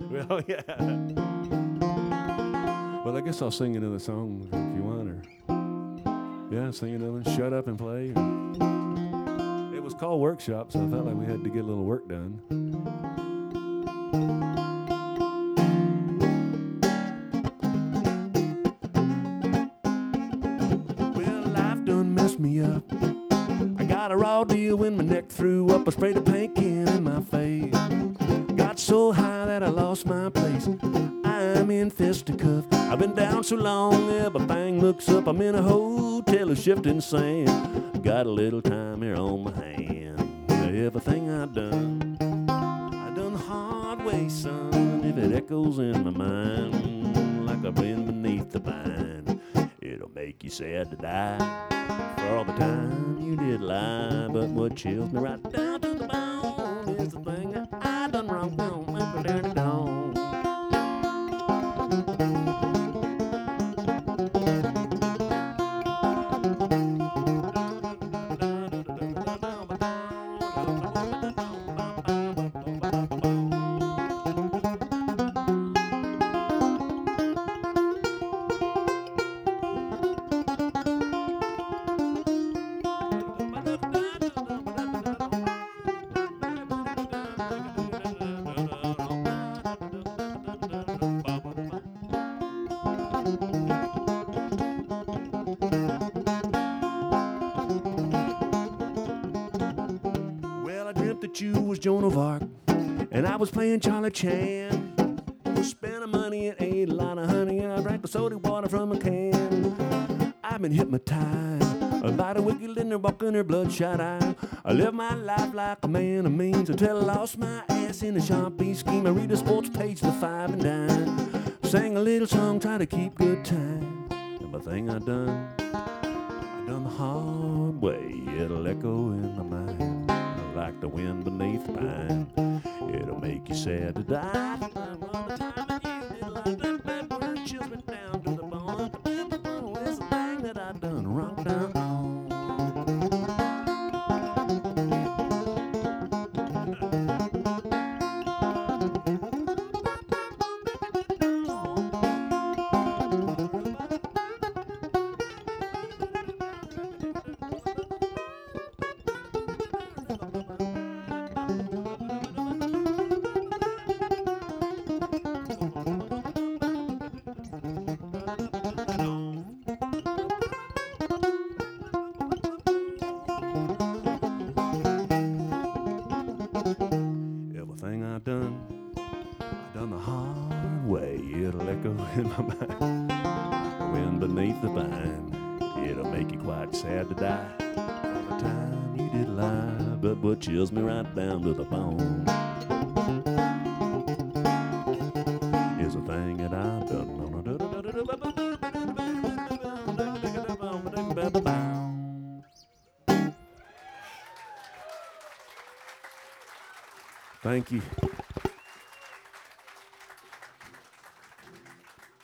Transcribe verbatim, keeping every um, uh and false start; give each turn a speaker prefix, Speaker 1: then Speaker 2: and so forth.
Speaker 1: Well, yeah. Well, I guess I'll sing another song if you want, or yeah, sing another one. Shut up and play. It was called Workshop, so I felt like we had to get a little work done. Well, life done messed me up. I got a raw deal when my neck threw up. I sprayed a paint can in my face. Got so high that I lost my place. I'm in fisticuff. I've been down so long, everything looks up. I'm in a hotel of shifting sand. Got a little time here on my hand. Everything I done, I done the hard way, son. If it echoes in my mind like a wind beneath the vine, it'll make you sad to die for all the time you did lie. But what chills me right down to the bone is the thing that I done wrong. Down, down, down, down. Well, I dreamt that you was Joan of Arc, and I was playing Charlie Chan. I spent the money and ate a lot of honey, and I drank the soda water from a can. I've been hypnotized by the wicked Linda walking her bloodshot eye. I live my life like a man of means until I lost my ass in a Sharpie scheme. I read a sports page to five and dime, sang a little song, try to keep good time. Everything I done, I done the hard way. It'll echo in my mind like the wind beneath the pine. It'll make you sad to die. All the time that you did like that bad word chills me down to the bone. It's the thing that I done wrong down wrong. Everything I done, I done the hard way. It'll echo in my mind. The wind beneath the vine, it'll make you quite sad to die. All the time you did lie, but what chills me right down to the bone is the thing that I've done. Thank you.